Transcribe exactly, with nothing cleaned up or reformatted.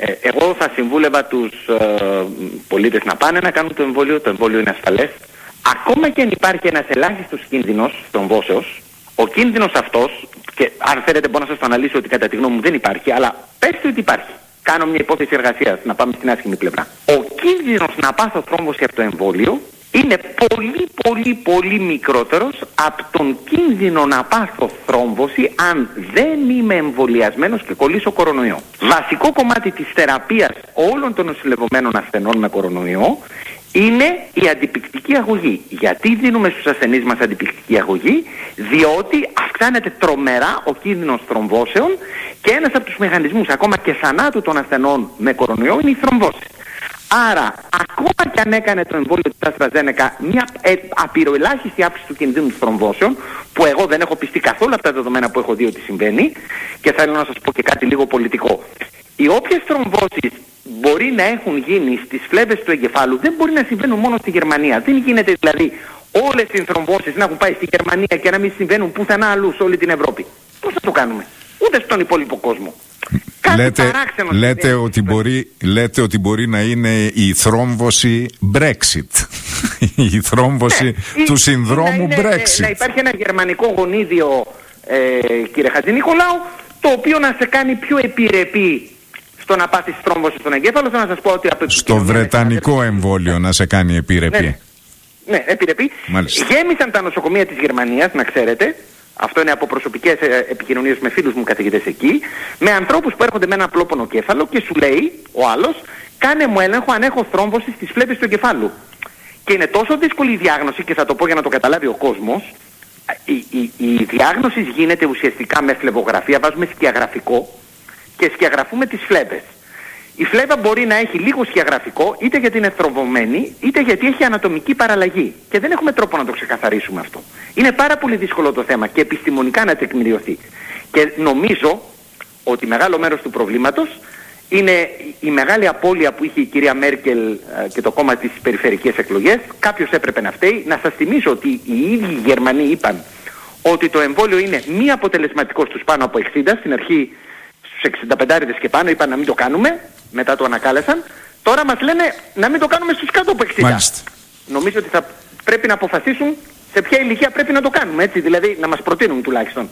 Ε, εγώ θα συμβούλευα τους ε, πολίτες να πάνε να κάνουν το εμβόλιο. Το εμβόλιο είναι ασφαλές. Ακόμα και αν υπάρχει ένας ελάχιστος κίνδυνος θρομβώσεως, ο κίνδυνος αυτός, και αν θέλετε μπορώ να σας το αναλύσω ότι κατά τη γνώμη μου δεν υπάρχει, αλλά πέστε ότι υπάρχει. Κάνω μια υπόθεση εργασίας, να πάμε στην άσχημη πλευρά. Ο κίνδυνος να πάθω θρόμβωση από το εμβόλιο είναι πολύ πολύ πολύ μικρότερος από τον κίνδυνο να πάθω θρόμβωση αν δεν είμαι εμβολιασμένος και κολλήσω κορονοϊό. Βασικό κομμάτι της θεραπείας όλων των νοσηλευομένων ασθενών με κορονοϊό είναι η αντιπυκτική αγωγή. Γιατί δίνουμε στους ασθενείς μας αντιπυκτική αγωγή? Διότι αυξάνεται τρομερά ο κίνδυνος θρομβώσεων και ένας από τους μηχανισμούς ακόμα και θανάτου των ασθενών με κορονοϊό είναι η θρομβώση. Άρα, ακόμα και αν έκανε το εμβόλιο της AstraZeneca μια ε, απειροελάχιστη αύξηση του κινδύνου θρομβώσεων, που εγώ δεν έχω πιστεί καθόλου από τα δεδομένα που έχω δει ότι συμβαίνει, και θέλω να σας πω και κάτι λίγο πολιτικό. Οι όποιες θρομβώσεις μπορεί να έχουν γίνει στις φλέβες του εγκεφάλου δεν μπορεί να συμβαίνουν μόνο στη Γερμανία. Δεν γίνεται δηλαδή όλες οι θρομβώσεις να έχουν πάει στη Γερμανία και να μην συμβαίνουν πουθενά αλλού σε όλη την Ευρώπη. Πώς θα το κάνουμε? Ούτε στον υπόλοιπο κόσμο. Λέτε, λέτε, ότι μπορεί, λέτε ότι μπορεί να είναι η θρόμβωση Brexit. Η θρόμβωση ναι, του συνδρόμου να, Brexit. Να υπάρχει ένα γερμανικό γονίδιο, ε, κύριε Χατζηνικολάου, το οποίο να σε κάνει πιο επιρρεπή στο να πάθεις θρόμβωση στον εγκέφαλο. Θα να σας πω ότι από στο βρετανικό εμβόλιο να σε κάνει επιρρεπή. Ναι, ναι, επιρρεπή. Μάλιστα. Γέμισαν τα νοσοκομεία της Γερμανίας, να ξέρετε. Αυτό είναι από προσωπικές επικοινωνίες με φίλους μου καθηγητές εκεί, με ανθρώπους που έρχονται με ένα απλό πονοκέφαλο και σου λέει ο άλλος, κάνε μου έλεγχο αν έχω θρόμβωση στις φλέβες του εγκεφάλου. Και είναι τόσο δύσκολη η διάγνωση, και θα το πω για να το καταλάβει ο κόσμος, η, η, η διάγνωση γίνεται ουσιαστικά με φλεβογραφία, βάζουμε σκιαγραφικό και σκιαγραφούμε τις φλέβες. Η φλέβα μπορεί να έχει λίγο σκιαγραφικό, είτε γιατί είναι θρομβωμένη, είτε γιατί έχει ανατομική παραλλαγή. Και δεν έχουμε τρόπο να το ξεκαθαρίσουμε αυτό. Είναι πάρα πολύ δύσκολο το θέμα και επιστημονικά να τεκμηριωθεί. Και νομίζω ότι μεγάλο μέρος του προβλήματος είναι η μεγάλη απώλεια που είχε η κυρία Μέρκελ και το κόμμα της στις περιφερειακές εκλογές. Κάποιος έπρεπε να φταίει. Να σας θυμίσω ότι οι ίδιοι οι Γερμανοί είπαν ότι το εμβόλιο είναι μη αποτελεσματικό στους πάνω από εξήντα. Στην αρχή στους εξήντα πέντε και πάνω είπαν να μην το κάνουμε. Μετά το ανακάλεσαν. Τώρα μας λένε να μην το κάνουμε στους κάτω από εξήντα. Μάλιστα. Νομίζω ότι θα πρέπει να αποφασίσουν σε ποια ηλικία πρέπει να το κάνουμε, έτσι, δηλαδή να μας προτείνουν τουλάχιστον.